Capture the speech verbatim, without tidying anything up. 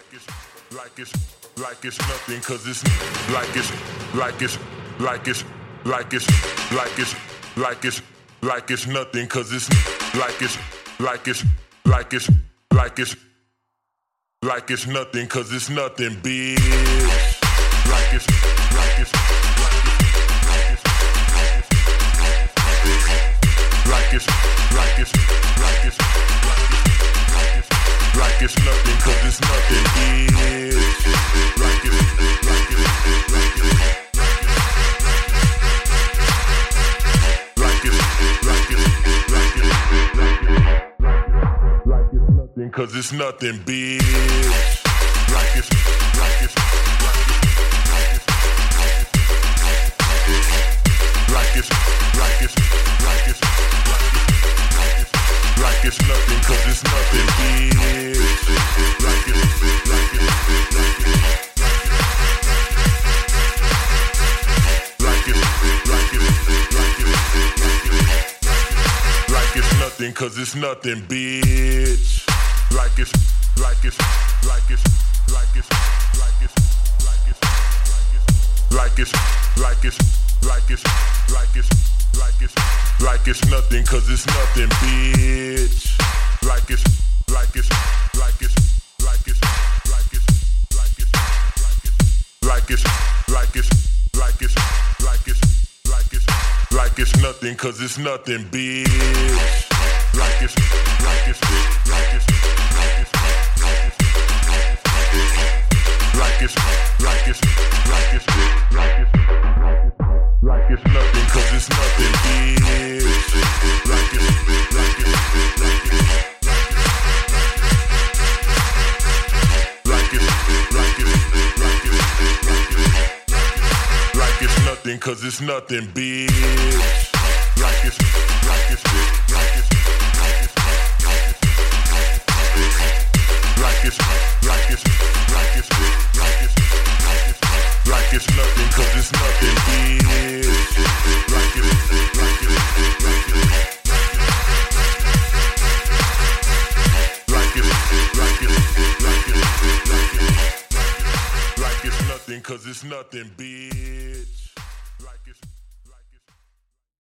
it's like it's like it's nothing, cause it's like it's like it's like it's like it's like it's like it's like it's nothing, cause it's like it's like it's like it's like it's like it's nothing, cause it's nothing, bitch. Like it's like it's like it's like it's like it's like it's nothing, cause it's nothing, bitch. Like it's like it's like it's like it's like it's like it's like it's nothing, cause it's nothing, bitch. Like it's like it's like it's like it's like it's like it's nothing, cause it's nothing, bitch. Like it, like it, like it, like it, like it, like it, like it's nothing, cause it's nothing, bitch. Like it's, like it's, like it's, like it's, like it's, like it's, like it's, like it's, like it's, like it's, like it's, like it's nothing, cause it's nothing, bitch. Like it's, like it's, like it's, like it's, like it's, like it's, like it's, like it's, like it's, like it's, like it's, like it's nothing, cause it's nothing, bitch. Like it's, like it's, like it's, like it's, like it's, like it's, like it's, like it's, like it's nothing, cause it's nothing, bitch. Like it's, like it's, like it's, like it's, like it's, like it's, like it's nothing, cause it's nothing, bitch. Like it's, like it's, like it's, like it's, like it's, like it's, like it's, like it's nothing, cause it's nothing, bitch. Like it's, like it's, like it's, like it's, like it's, like it's, like it's, like it's nothing, cause it's nothing, bitch.